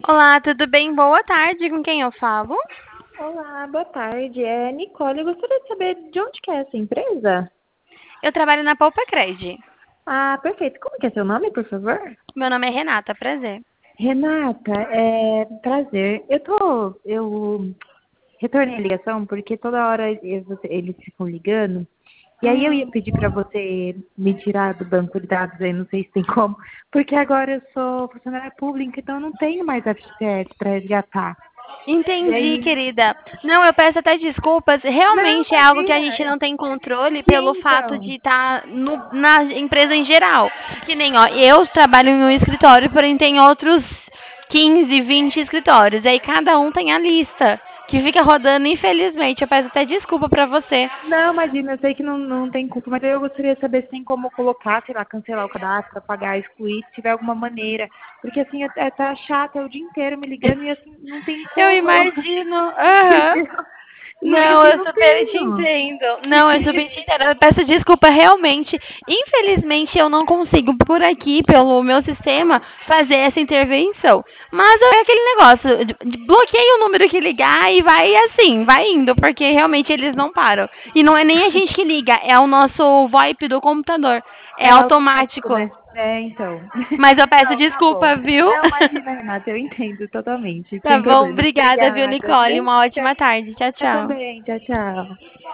Olá, tudo bem? Boa tarde, com quem eu falo? Olá, boa tarde. É Nicole. Eu gostaria de saber de onde que é essa empresa? Eu trabalho na Poupa Cred. Ah, perfeito. Como que é seu nome, por favor? Meu nome é Renata, prazer. Renata, é prazer. Eu retornei a ligação porque toda hora eles ficam ligando. E aí eu ia Hum. pedir para você me tirar do banco de dados aí, não sei se tem como, porque agora eu sou funcionária pública, então eu não tenho mais FGTS para resgatar. E Entendi, aí, querida. Não, eu peço até desculpas. não, Realmente é algo que a gente imagina. não tem controle pelo Sim, fato então. de estar na empresa em geral. Que nem, ó, eu trabalho em um escritório, porém tem outros 15, 20 escritórios. Aí cada um tem a lista que fica rodando, infelizmente. Eu peço até desculpa pra você. Não, imagina, eu sei que não tem culpa, mas eu gostaria de saber se tem como colocar, sei lá, cancelar o cadastro, apagar, excluir, se tiver alguma maneira. Porque assim, tá chato, é o dia inteiro me ligando e assim, não tem Eu como eu. imagino. Aham. Entendeu? E aí, Não, assim, eu não super te tenho. entendo. Não, eu super te entendo. Eu peço desculpa, realmente. Infelizmente, eu não consigo, por aqui, pelo meu sistema, fazer essa intervenção. Mas é aquele negócio, bloqueia o número que ligar e vai assim, vai indo, porque realmente eles não param. E não é nem a gente que liga, é o nosso VoIP do computador. É É automático, automático. né? É, então. Mas eu peço Não, tá bom. desculpa, viu? Não, imagina, Renata, eu entendo totalmente, Tá sem bom, problemas. obrigada, viu, Obrigada, Nicole? viu? Uma Tchau. ótima tarde. Tchau, Eu tchau. também, tchau, tchau.